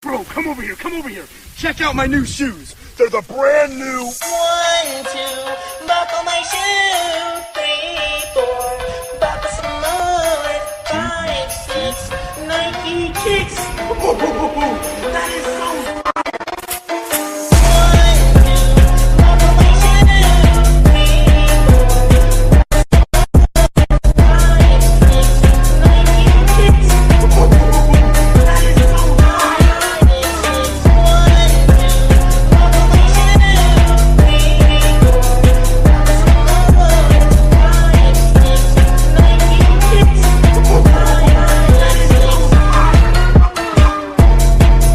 Bro, come over here, come over here. Check out my new shoes. They're the brand new... 1, 2, buckle my shoe. 3, 4, buckle some more. 5, 6, Nike kicks. That is so